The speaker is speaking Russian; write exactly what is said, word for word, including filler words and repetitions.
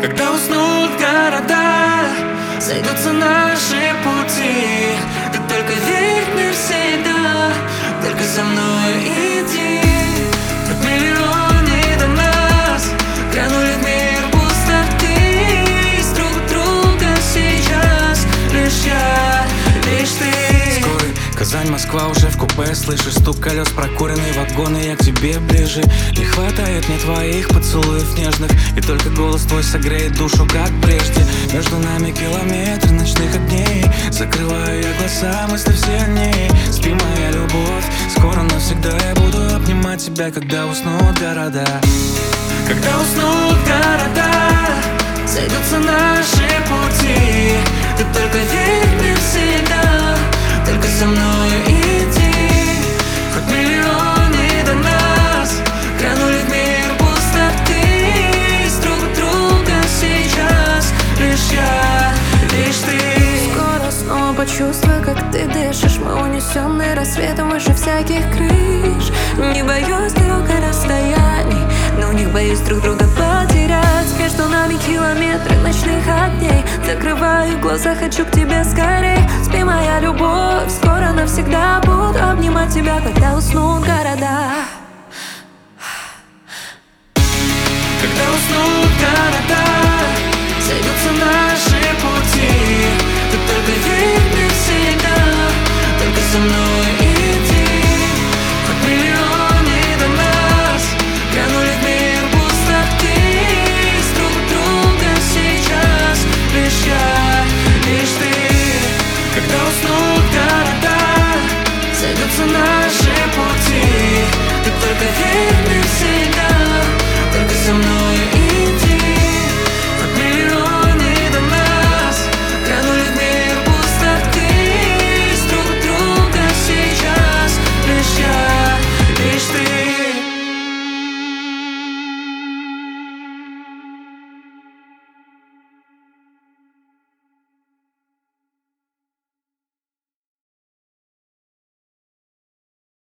Когда уснут города, сойдутся наши пути. Ты только верь мне всегда, только со мной иди. В миллионе до нас грянули в мир пустоты. Из друг друга сейчас лишь я, лишь ты. Скорый Казань, Москва уже в купе. Слышишь стук колес, прокуренный вагон, и я к тебе ближе. Не хватает мне твоих поцелуев нежных, и только голос твой согреет душу, как прежде. Между нами километры ночных огней. Закрываю я глаза, мысли все о ней. Спи, моя любовь, скоро навсегда я буду обнимать тебя, когда уснут города. Когда уснут города, сойдутся наши пути. Ты только верь мне всегда, только со мной иди. Хоть миллионы до нас грянули в мир пустоты. Из друг друга сейчас лишь я, лишь ты. Скоро снова почувствую, как ты дышишь. Мы унесенные рассветом выше всяких крыш. Не боюсь дорог и расстояний, но в них боюсь друг друга потерять. Между нами километры ночных огней. Закрываю глаза, хочу к тебе скорей. Спи, моя любовь, скоро навсегда буду обнимать тебя, когда уснут города.